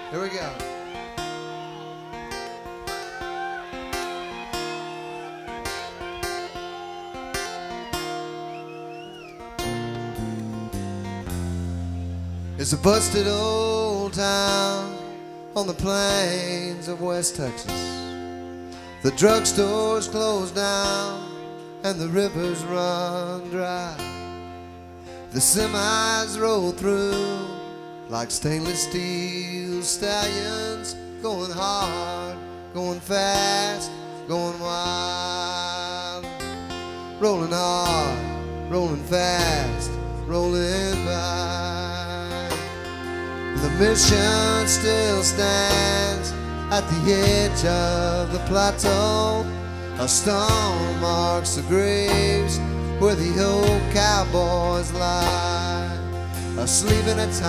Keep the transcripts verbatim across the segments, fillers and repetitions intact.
Here we go. It's a busted old town on the plains of West Texas. The drugstore's closed down and the rivers run dry. The semis roll through like stainless steel stallions, going hard, going fast, going wild. Rolling hard, rolling fast, rolling by. The mission still stands at the edge of the plateau. A stone marks the graves where the old cowboys lie, asleep in a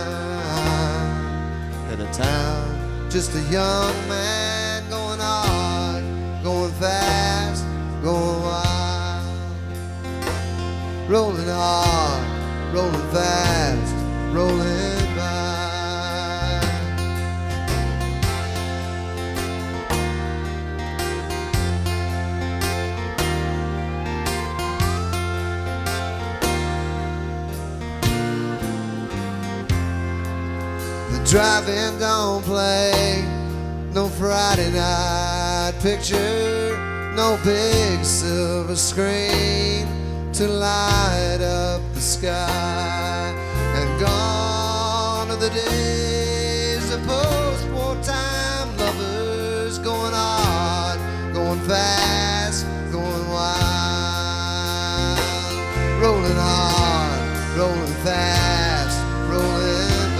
time, in a town. Just a young man going hard, going fast, going wild. Rolling hard, rolling fast, rolling by. Drive-in don't play no Friday night picture, no big silver screen to light up the sky. And gone are the days of post-war time lovers, going hard, going fast, going wild. Rolling hard, rolling fast, rolling.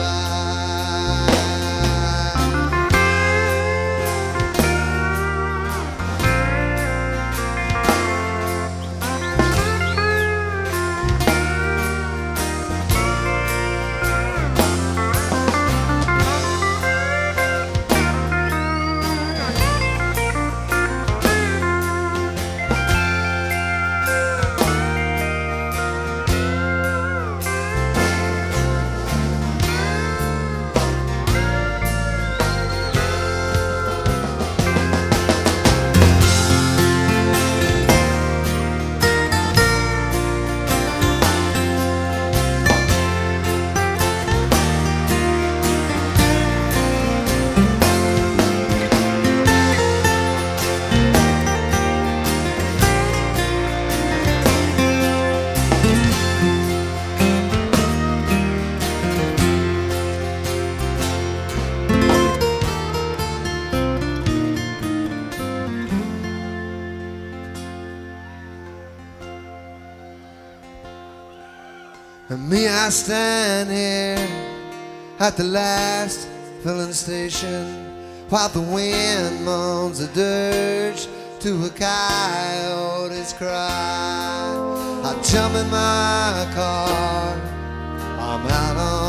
And me, I stand here at the last filling station while the wind moans a dirge to a coyote's cry. I jump in my car, I'm out on